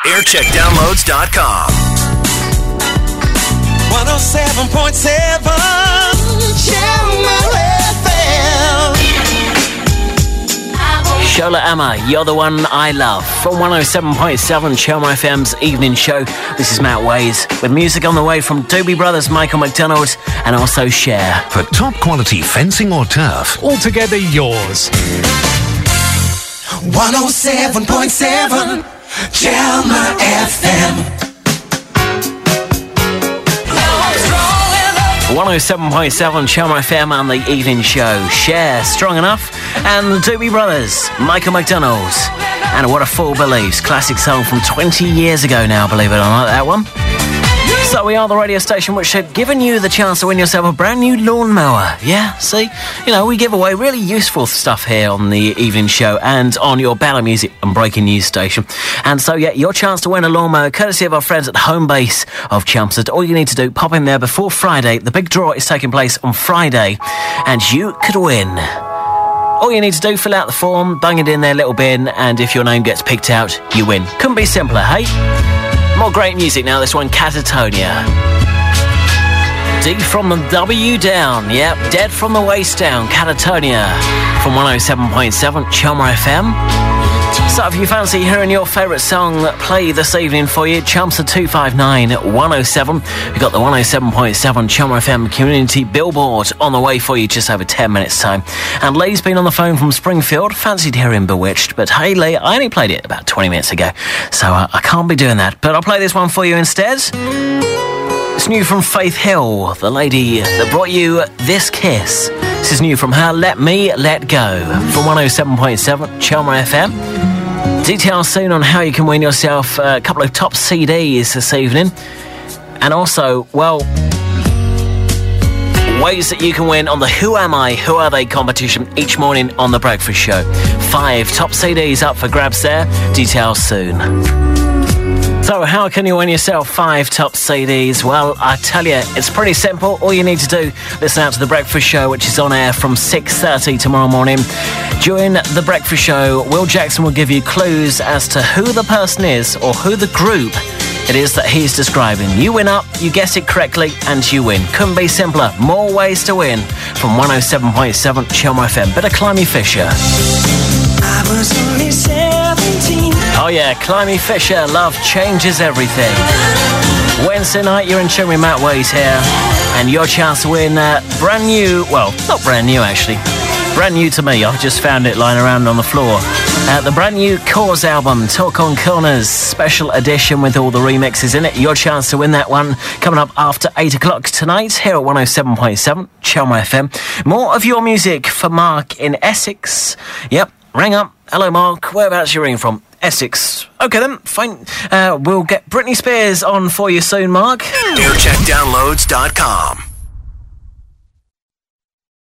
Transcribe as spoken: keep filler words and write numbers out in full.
aircheck downloads dot com. one oh seven point seven Channel F M. Shola Amma, You're the One I Love. From one oh seven point seven Channel F M's evening show, this is Matt Ways, with music on the way from Doobie Brothers, Michael McDonald, and also Cher. For top quality fencing or turf, altogether yours. one oh seven point seven Channel F M. one oh seven point seven Channel F M and the evening show. Cher, Strong Enough, and the Doobie Brothers, Michael McDonald. And What a Fool Believes, classic song from twenty years ago now, believe it or not, that one. So we are the radio station which had given you the chance to win yourself a brand new lawnmower. Yeah, see? You know, we give away really useful stuff here on the evening show and on your Ballad Music and Breaking News station. And so, yeah, your chance to win a lawnmower, courtesy of our friends at the home base of Chelmsford. All you need to do, pop in there before Friday. The big draw is taking place on Friday, and you could win. All you need to do, fill out the form, bung it in their little bin, and if your name gets picked out, you win. Couldn't be simpler, hey? More great music now, this one, Catatonia. D from the W down, yep, Dead from the Waist down, Catatonia. From one oh seven point seven Channel F M. So if you fancy hearing your favourite song play this evening for you, Chelmsford two five nine one oh seven. We've got the one oh seven point seven Channel F M Community Billboard on the way for you just over ten minutes time. And Lee's been on the phone from Springfield, fancied hearing Bewitched, but hey Lee, I only played it about twenty minutes ago, so uh, I can't be doing that. But I'll play this one for you instead. It's new from Faith Hill, the lady that brought you This Kiss. This is new from her, Let Me Let Go, from one oh seven point seven Channel F M. Details soon on how you can win yourself a couple of top C Ds this evening. And also, well, ways that you can win on the Who Am I, Who Are They competition each morning on The Breakfast Show. Five top C Ds up for grabs there. Details soon. So how can you win yourself five top C Ds? Well, I tell you, it's pretty simple. All you need to do, listen out to The Breakfast Show, which is on air from six thirty tomorrow morning. During The Breakfast Show, Will Jackson will give you clues as to who the person is or who the group it is that he's describing. You win up, you guess it correctly, and you win. Couldn't be simpler. More ways to win from one oh seven point seven Channel F M. Bit of Climby Fisher. I was only seventeen. Oh yeah, Climby Fisher, Love Changes Everything. Wednesday night, you're in tune with Matt Ways here, and your chance to win uh, brand new, well, not brand new actually, brand new to me, I've just found it lying around on the floor. Uh, the brand new Cause album, Talk on Corners, special edition with all the remixes in it. Your chance to win that one coming up after eight o'clock tonight here at one oh seven point seven Channel F M. More of your music for Mark in Essex. Yep, ring up. Hello Mark, whereabouts are you ringing from? Essex. Okay then, fine. Uh, we'll get Britney Spears on for you soon, Mark. aircheck downloads dot com.